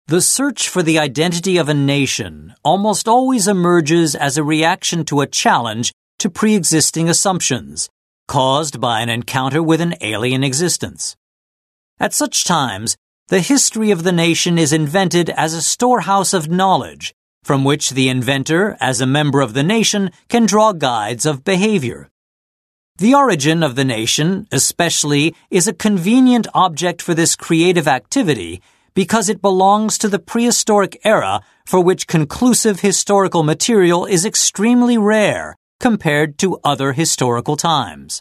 The search for the identity of a nation almost always emerges as a reaction to a challenge to pre-existing assumptions, caused by an encounter with an alien existence. At such times, the history of the nation is invented as a storehouse of knowledge, from which the inventor, as a member of the nation, can draw guides of behavior. The origin of the nation, especially, is a convenient object for this creative activity because it belongs to the prehistoric era for which conclusive historical material is extremely rare compared to other historical times.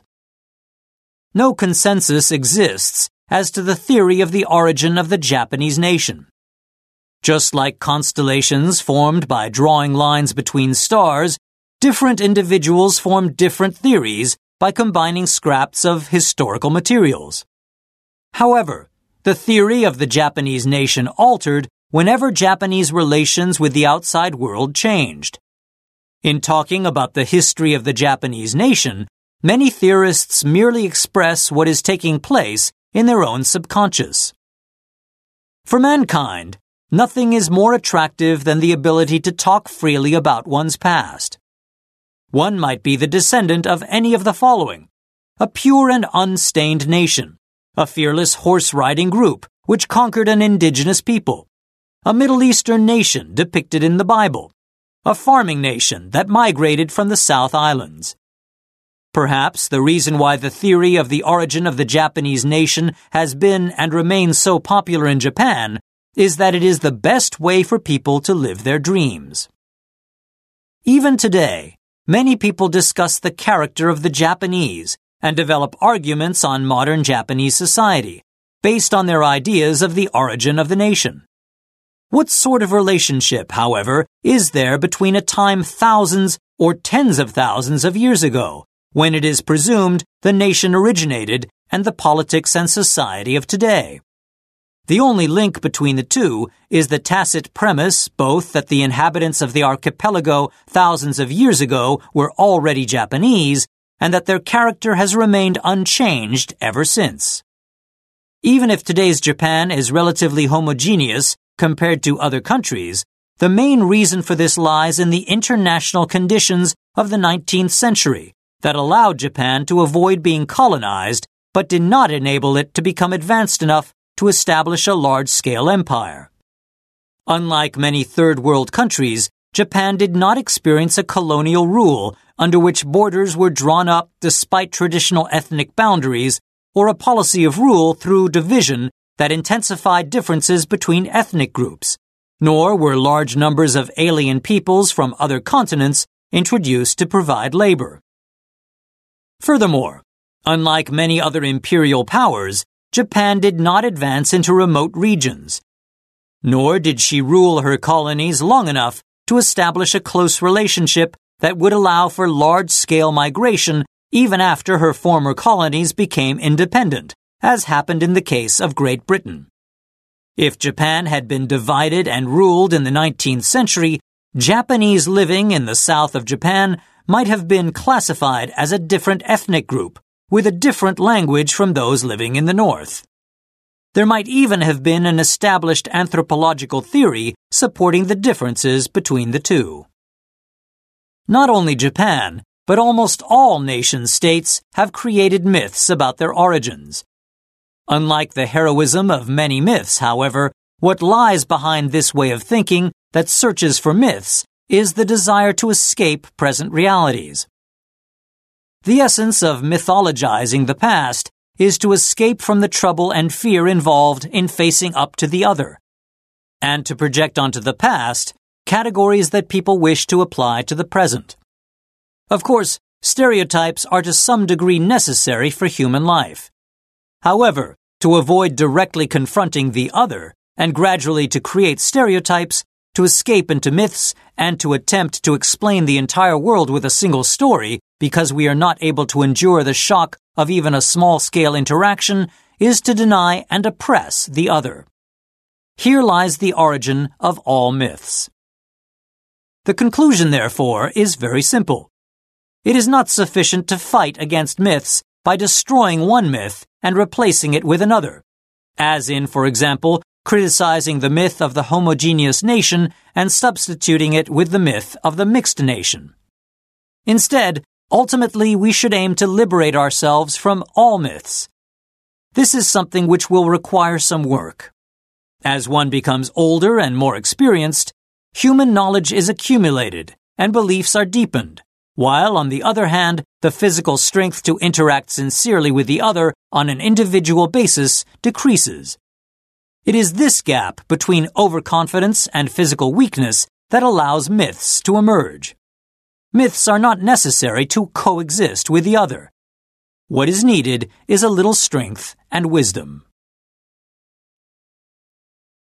No consensus exists as to the theory of the origin of the Japanese nation. Just like constellations formed by drawing lines between stars, different individuals form different theories by combining scraps of historical materials. However, the theory of the Japanese nation altered whenever Japanese relations with the outside world changed. In talking about the history of the Japanese nation, many theorists merely express what is taking place in their own subconscious. For mankind, nothing is more attractive than the ability to talk freely about one's past. One might be the descendant of any of the following: a pure and unstained nation, a fearless horse-riding group which conquered an indigenous people, a Middle Eastern nation depicted in the Bible, a farming nation that migrated from the South Islands. Perhaps the reason why the theory of the origin of the Japanese nation has been and remains so popular in Japan is that it is the best way for people to live their dreams. Even today, many people discuss the character of the Japanese and develop arguments on modern Japanese society based on their ideas of the origin of the nation. What sort of relationship, however, is there between a time thousands or tens of thousands of years ago, when it is presumed the nation originated, and the politics and society of today? The only link between the two is the tacit premise both that the inhabitants of the archipelago thousands of years ago were already Japanese, and that their character has remained unchanged ever since. Even if today's Japan is relatively homogeneous compared to other countries, the main reason for this lies in the international conditions of the 19th century that allowed Japan to avoid being colonized but did not enable it to become advanced enough to establish a large-scale empire. Unlike many third-world countries, Japan did not experience a colonial rule under which borders were drawn up despite traditional ethnic boundaries, or a policy of rule through division that intensified differences between ethnic groups, nor were large numbers of alien peoples from other continents introduced to provide labor. Furthermore, unlike many other imperial powers, Japan did not advance into remote regions, nor did she rule her colonies long enough to establish a close relationship that would allow for large-scale migration even after her former colonies became independent, as happened in the case of Great Britain. If Japan had been divided and ruled in the 19th century, Japanese living in the south of Japan might have been classified as a different ethnic group, with a different language from those living in the north. There might even have been an established anthropological theory supporting the differences between the two. Not only Japan, but almost all nation-states have created myths about their origins. Unlike the heroism of many myths, however, what lies behind this way of thinking that searches for myths is the desire to escape present realities. The essence of mythologizing the past is to escape from the trouble and fear involved in facing up to the other, and to project onto the past categories that people wish to apply to the present. Of course, stereotypes are to some degree necessary for human life. However, to avoid directly confronting the other, and gradually to create stereotypes, to escape into myths, and to attempt to explain the entire world with a single story because we are not able to endure the shock of even a small-scale interaction, is to deny and oppress the other. Here lies the origin of all myths. The conclusion, therefore, is very simple. It is not sufficient to fight against myths by destroying one myth and replacing it with another, as in, for example, criticizing the myth of the homogeneous nation and substituting it with the myth of the mixed nation. Instead, ultimately we should aim to liberate ourselves from all myths. This is something which will require some work. As one becomes older and more experienced, human knowledge is accumulated and beliefs are deepened, while, on the other hand, the physical strength to interact sincerely with the other on an individual basis decreases. It is this gap between overconfidence and physical weakness that allows myths to emerge. Myths are not necessary to coexist with the other. What is needed is a little strength and wisdom.